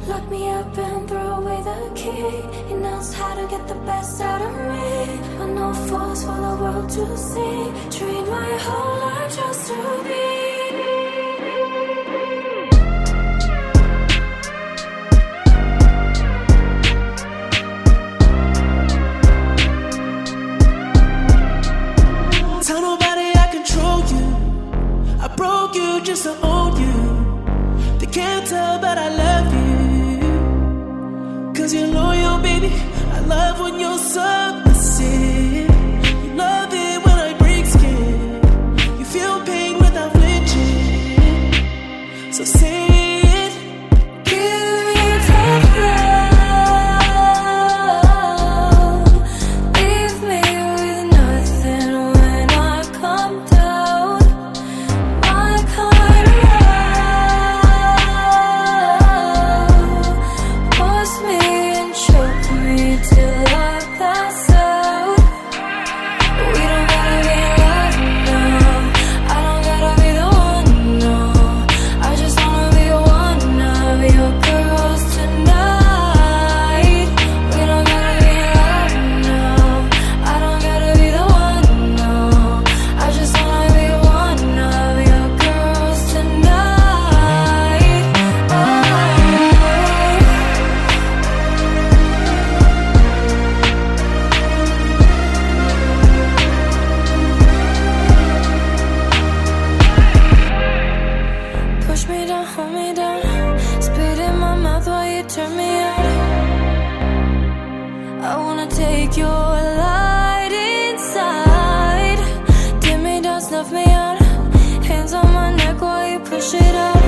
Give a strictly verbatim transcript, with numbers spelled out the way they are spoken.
Lock me up and throw away the key. He knows how to get the best out of me, but no force for the world to see. Train my whole life just to be. Tell nobody I control you. I broke you just to own you. They can't tell, but I love you. Cause you're loyal, baby. I love when you're submissive. You love it when I break skin. You feel pain without flinching. So say it. Give me tough love. Leave me with nothing when I come down. My kind of love. Force me and choke me till I pass out. We don't gotta be in love now. I don't gotta be the one, no. I just wanna be one of your girls tonight. We don't gotta be in love now. I don't gotta be the one, no. I just wanna be one of your girls tonight. Oh. Push me down, hold me down. Spit in my mouth while you turn me on. I wanna take your light inside. Dim me down, snuff me out. Hands on my neck while you push it out.